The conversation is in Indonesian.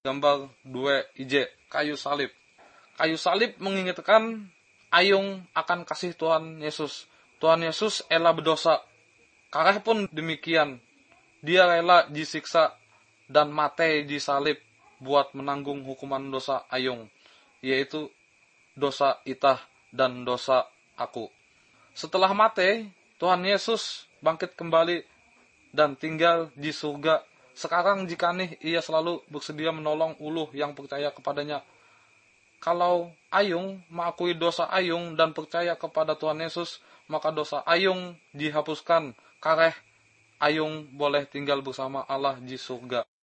gambar 2 IJ, kayu salib. Kayu salib mengingatkan ayung akan kasih Tuhan Yesus. Tuhan Yesus rela berdosa. Kareh pun demikian. Dia rela disiksa dan mati di salib buat menanggung hukuman dosa ayung, yaitu dosa itah dan dosa aku. Setelah mati, Tuhan Yesus bangkit kembali dan tinggal di surga. Sekarang jika nih ia selalu bersedia menolong uluh yang percaya kepadanya. Kalau ayung mengakui dosa ayung dan percaya kepada Tuhan Yesus, maka dosa ayung dihapuskan. Kareh ayung boleh tinggal bersama Allah di surga.